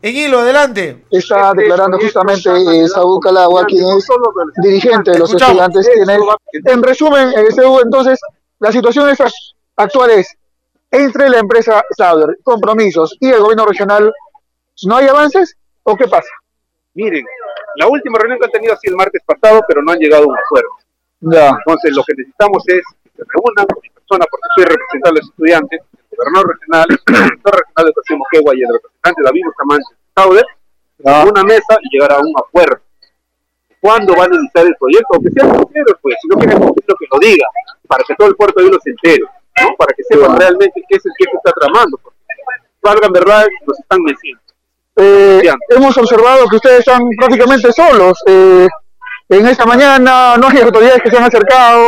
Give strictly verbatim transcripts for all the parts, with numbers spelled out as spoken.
En hilo, adelante. Está declarando justamente eh, Saúl Calagua, quien es dirigente de los estudiantes. Quien es, en resumen, eh, Saúl, entonces, la situación es actual es, entre la empresa Sauder, compromisos y el gobierno regional, ¿no hay avances o qué pasa? Miren, la última reunión que han tenido ha sido el martes pasado, pero no han llegado a un acuerdo. Ya. Entonces, lo que necesitamos es que se reúnan con mi persona, porque soy representante de los estudiantes, el gobernador regional, el director regional de Educación Moquegua y el representante David Bustamante Sauder, a una mesa y llegar a un acuerdo. ¿Cuándo van a iniciar el proyecto? Aunque sean sinceros, pues, si no quieren conflicto, que lo diga, para que todo el puerto de Hilo se entere, ¿no? Para que sepan realmente qué es el que se está tramando, porque valgan verdad, nos están meciendo. Eh, hemos observado que ustedes están prácticamente solos. Eh, en esta mañana no hay autoridades que se han acercado.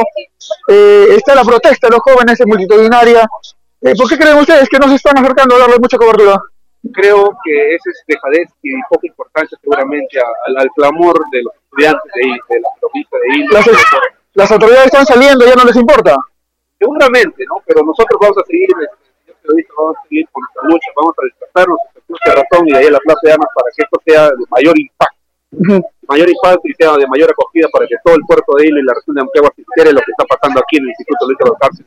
Eh, está la protesta de los jóvenes en multitudinaria. Eh, ¿Por qué creen ustedes que no se están acercando a darle mucha cobertura? Creo que eso es dejadez y poca importancia seguramente al, al clamor de los estudiantes de, de la provincia de Hilo. Las, las autoridades están saliendo, ya no les importa. Seguramente, ¿no? Pero nosotros vamos a seguir, vamos a seguir con nuestra lucha, vamos a desplazarnos de razón y de ahí a la Plaza de Armas para que esto sea de mayor impacto, uh-huh. mayor impacto y sea de mayor acogida para que todo el puerto de Hilo y la región de Moquegua se entere lo que está pasando aquí en el Instituto Luis Valcárcel.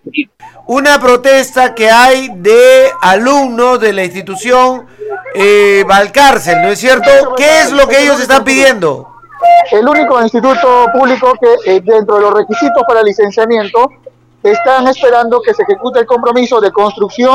Una protesta que hay de alumnos de la institución eh, Valcárcel, ¿no es cierto? ¿Qué es lo que ellos están pidiendo? El único instituto público que eh, dentro de los requisitos para licenciamiento están esperando que se ejecute el compromiso de construcción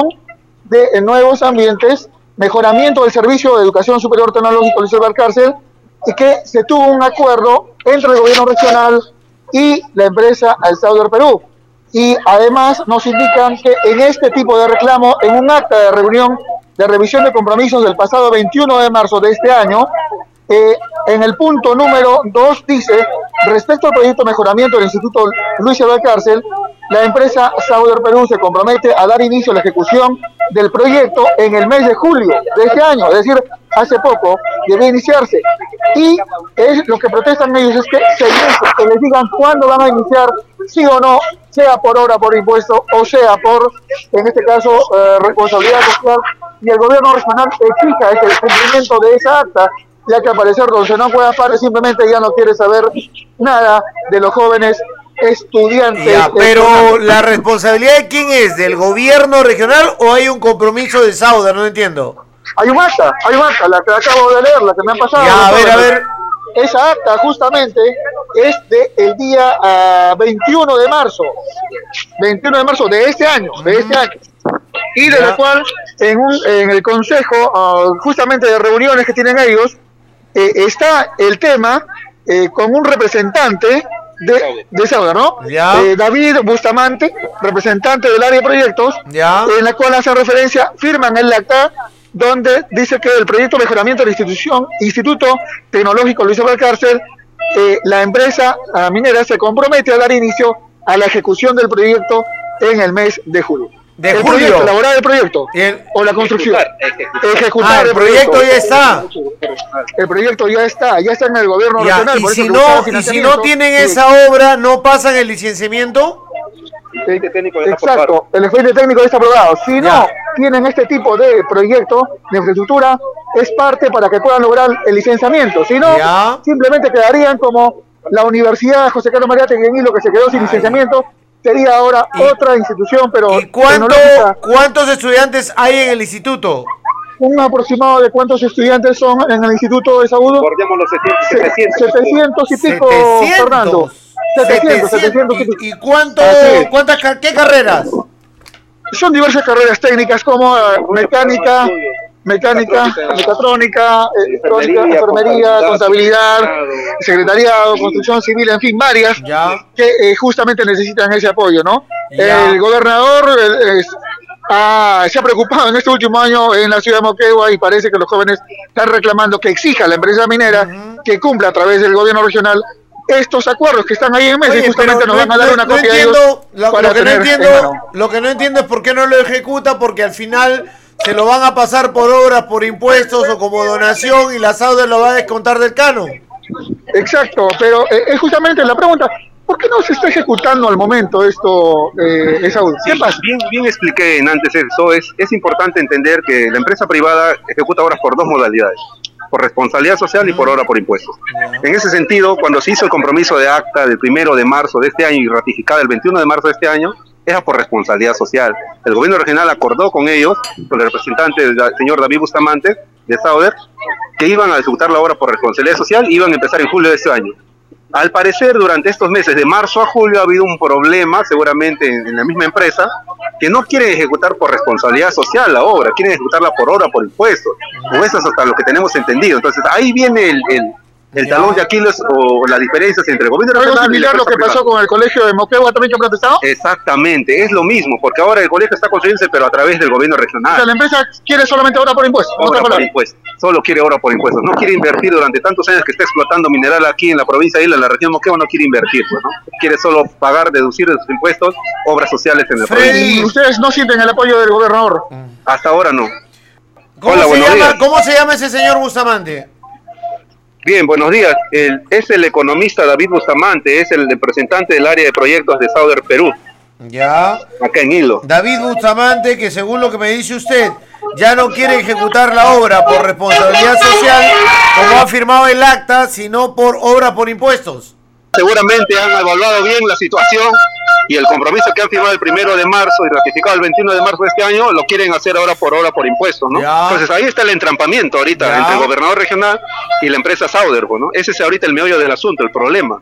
de nuevos ambientes, mejoramiento del servicio de educación superior tecnológico Luis Valcárcel, y que se tuvo un acuerdo entre el gobierno regional y la empresa Al Sauder Perú. Y además nos indican que en este tipo de reclamo, en un acta de reunión de revisión de compromisos del pasado veintiuno de marzo de este año, eh, en el punto número dos dice, respecto al proyecto de mejoramiento del Instituto Luis Valcárcel, la empresa Sauder Perú se compromete a dar inicio a la ejecución del proyecto en el mes de julio de este año, es decir, hace poco debe iniciarse. Y es, lo que protestan ellos es que se inicie, que les digan cuándo van a iniciar, sí o no, sea por hora, por impuesto, o sea por, en este caso, eh, responsabilidad social, y el gobierno regional exija el cumplimiento de esa acta, ya que al parecer don Zenón Cuevas Fares simplemente ya no quiere saber nada de los jóvenes estudiantes. Ya, pero la responsabilidad de quién es, ¿del gobierno regional o hay un compromiso de Sauder? No entiendo. Hay un acta, hay un acta, la que acabo de leer, la que me han pasado. Ya, a ver, a ver. Esa acta justamente es del día uh, veintiuno de marzo, veintiuno de marzo de este año, de este año. Y de la cual en, un, en el consejo, uh, justamente de reuniones que tienen ellos, eh, está el tema eh, con un representante de, de Sauder, ¿no? Eh, David Bustamante, representante del área de proyectos, ya. En la cual hace referencia, firman el acta, donde dice que el proyecto de mejoramiento de la institución, Instituto Tecnológico Luis Valcárcel, eh, la empresa uh, minera se compromete a dar inicio a la ejecución del proyecto en el mes de julio. De el julio. Proyecto, elaborar el proyecto el... o la construcción. Ejecutar, ejecutar ah, el, el proyecto, proyecto ya está. El proyecto ya está, ya está en el gobierno ya, regional. Y, por si eso no, y si no tienen sí. esa obra, ¿no pasan el licenciamiento? El técnico Exacto, el expediente técnico ya está aprobado. Si ya. no tienen este tipo de proyecto de infraestructura, es parte para que puedan lograr el licenciamiento. Si no, ya. simplemente quedarían como la Universidad José Carlos Mariátegui en Hilo, que se quedó sin Ay. licenciamiento. Sería ahora y, otra institución, pero... ¿Y cuánto, cuántos estudiantes hay en el instituto? Un aproximado de cuántos estudiantes son en el instituto de Saúl. Guardemos los setecientos. setecientos y pico, setecientos. Fernando. setecientos, setecientos y pico. ¿Y cuánto, cuántas, qué carreras? Son diversas carreras técnicas como uh, mecánica, mecánica, mecatrónica, electrónica, enfermería, contabilidad, secretariado, construcción civil, en fin, varias ya. que eh, justamente necesitan ese apoyo, ¿no? Ya. El gobernador eh, es, ah, se ha preocupado en este último año en la ciudad de Moquegua y parece que los jóvenes están reclamando que exija a la empresa minera uh-huh. que cumpla a través del gobierno regional estos acuerdos que están ahí en mesa. Oye, y justamente nos no, van a dar una no copia entiendo, de ellos lo, para lo que tener no entiendo, lo que no entiendo es por qué no lo ejecuta, porque al final se lo van a pasar por obras, por impuestos o como donación y la Sauder lo va a descontar del canon. Exacto, pero eh, es justamente la pregunta, ¿Por qué no se está ejecutando al momento esto, eh, esa ¿Qué sí, pasa? Bien, bien expliqué en antes eso. Es, es importante entender que la empresa privada ejecuta obras por dos modalidades, por responsabilidad social y por obra por impuestos. En ese sentido, cuando se hizo el compromiso de acta del primero de marzo de este año y ratificada el veintiuno de marzo de este año, era por responsabilidad social. El gobierno regional acordó con ellos, con el representante del señor David Bustamante, de Sauder, que iban a ejecutar la obra por responsabilidad social y iban a empezar en julio de este año. Al parecer, durante estos meses, de marzo a julio, ha habido un problema, seguramente en, en la misma empresa, que no quieren ejecutar por responsabilidad social la obra, quieren ejecutarla por obra, por impuestos. O eso es hasta lo que tenemos entendido. Entonces, ahí viene el, el, el talón de Aquiles o las diferencias entre el gobierno regional y la similar lo que empresa pasó privada. con el colegio de Moquegua también que ha protestado? Exactamente, es lo mismo, porque ahora el colegio está construyéndose, pero a través del gobierno O sea, regional. la empresa quiere solamente obra por impuestos. Obra otra por palabra. impuestos, solo quiere obra por impuestos, no quiere invertir durante tantos años que está explotando mineral aquí en la provincia de Isla, en la región de Moquegua, no quiere invertir, pues, ¿no? Quiere solo pagar, deducir de sus impuestos, obras sociales en la Freddy. provincia. ¿Y ustedes no sienten el apoyo del gobernador? Hasta ahora no. ¿Cómo, Hola, se buenos llama, días. ¿Cómo se llama ese señor Bustamante? Bien, buenos días. El, es el economista David Bustamante, es el representante del área de proyectos de Sauder Perú, Ya. acá en Hilo. David Bustamante, que según lo que me dice usted, ya no quiere ejecutar la obra por responsabilidad social, como ha firmado el acta, sino por obra por impuestos. Seguramente han evaluado bien la situación y el compromiso que han firmado el primero de marzo y ratificado el veintiuno de marzo de este año lo quieren hacer ahora por obra por impuestos, ¿no? Ya. Entonces ahí está el entrampamiento ahorita Ya. entre el gobernador regional y la empresa Sauder, ¿no? Ese es ahorita el meollo del asunto, el problema.